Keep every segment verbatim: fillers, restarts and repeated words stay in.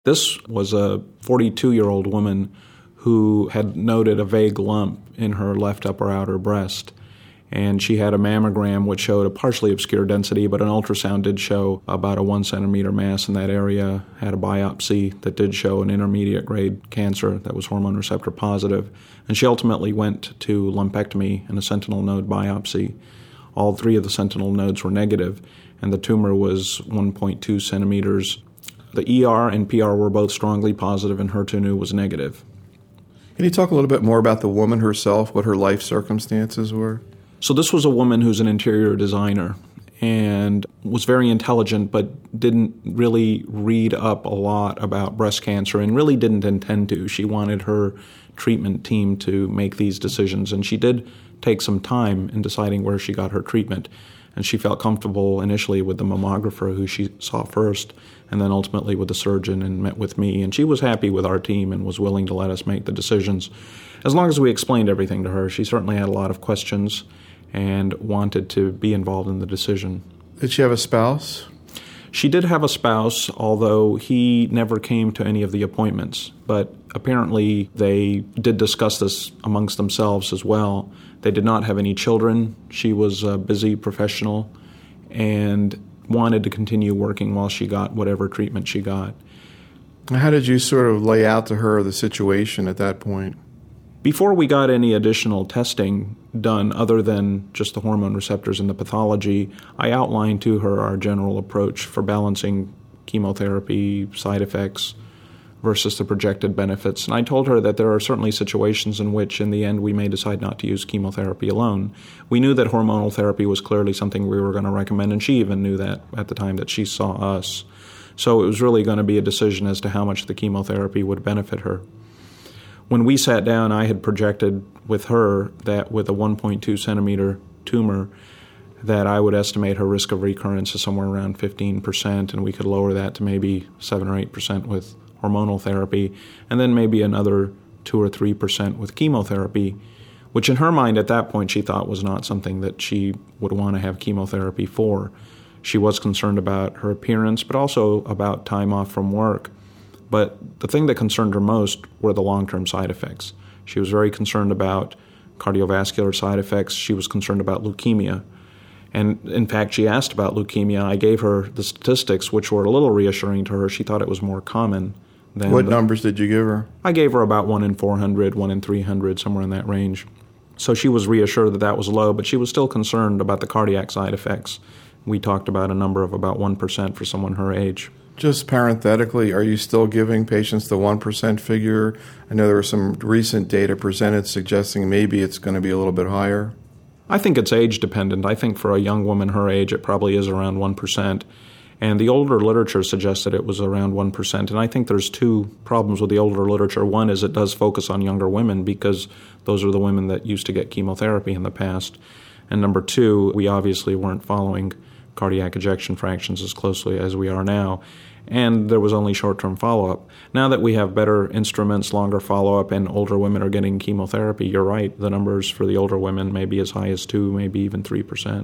This was a forty-two-year-old woman who had noted a vague lump in her left upper outer breast. And she had a mammogram which showed a partially obscure density, but an ultrasound did show about a one centimeter mass in that area, had a biopsy that did show an intermediate grade cancer that was hormone receptor positive. And she ultimately went to lumpectomy and a sentinel node biopsy. All three of the sentinel nodes were negative, and the tumor was one point two centimeters. The E R and P R were both strongly positive, and H E R two neu was negative. Can you talk a little bit more about the woman herself, what her life circumstances were? So this was a woman who's an interior designer and was very intelligent, but didn't really read up a lot about breast cancer and really didn't intend to. She wanted her treatment team to make these decisions, and she did take some time in deciding where she got her treatment. And she felt comfortable initially with the mammographer who she saw first, and then ultimately with the surgeon and met with me. And she was happy with our team and was willing to let us make the decisions. As long as we explained everything to her, she certainly had a lot of questions and wanted to be involved in the decision. Did she have a spouse? She did have a spouse, although he never came to any of the appointments. But apparently they did discuss this amongst themselves as well. They did not have any children. She was a busy professional and wanted to continue working while she got whatever treatment she got. How did you sort of lay out to her the situation at that point? Before we got any additional testing done other than just the hormone receptors and the pathology, I outlined to her our general approach for balancing chemotherapy side effects versus the projected benefits. And I told her that there are certainly situations in which, in the end, we may decide not to use chemotherapy alone. We knew that hormonal therapy was clearly something we were going to recommend, and she even knew that at the time that she saw us. So it was really going to be a decision as to how much the chemotherapy would benefit her. When we sat down, I had projected with her that with a one point two centimeter tumor, that I would estimate her risk of recurrence is somewhere around fifteen percent, and we could lower that to maybe seven or eight percent with hormonal therapy, and then maybe another two or three percent with chemotherapy, which in her mind at that point she thought was not something that she would want to have chemotherapy for. She was concerned about her appearance, but also about time off from work. But the thing that concerned her most were the long-term side effects. She was very concerned about cardiovascular side effects. She was concerned about leukemia. And in fact, she asked about leukemia. I gave her the statistics, which were a little reassuring to her. She thought it was more common than... What the, numbers did you give her? I gave her about one in four hundred, one in three hundred, somewhere in that range. So she was reassured that that was low, but she was still concerned about the cardiac side effects. We talked about a number of about one percent for someone her age. Just parenthetically, are you still giving patients the one percent figure? I know there was some recent data presented suggesting maybe it's going to be a little bit higher. I think it's age-dependent. I think for a young woman her age, it probably is around one percent. And the older literature suggests that it was around one percent. And I think there's two problems with the older literature. One is it does focus on younger women because those are the women that used to get chemotherapy in the past. And number two, we obviously weren't following cardiac ejection fractions as closely as we are now. And there was only short-term follow-up. Now that we have better instruments, longer follow-up, and older women are getting chemotherapy, you're right, the numbers for the older women may be as high as two, maybe even three percent.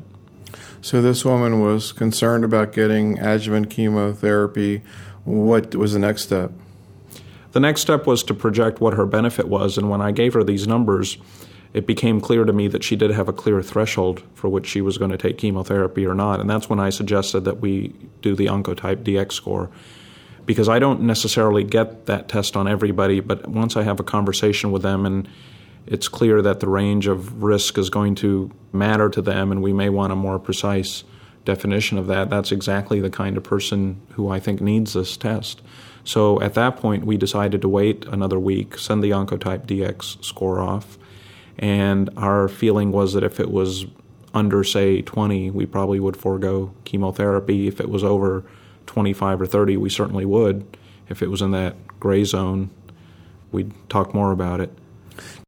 So this woman was concerned about getting adjuvant chemotherapy. What was the next step? The next step was to project what her benefit was, and when I gave her these numbers, it became clear to me that she did have a clear threshold for which she was going to take chemotherapy or not, and that's when I suggested that we do the Oncotype D X score. Because I don't necessarily get that test on everybody, but once I have a conversation with them and it's clear that the range of risk is going to matter to them and we may want a more precise definition of that, that's exactly the kind of person who I think needs this test. So at that point, we decided to wait another week, send the Oncotype D X score off, and our feeling was that if it was under, say, twenty, we probably would forego chemotherapy. If it was over twenty-five or thirty, we certainly would. If it was in that gray zone, we'd talk more about it.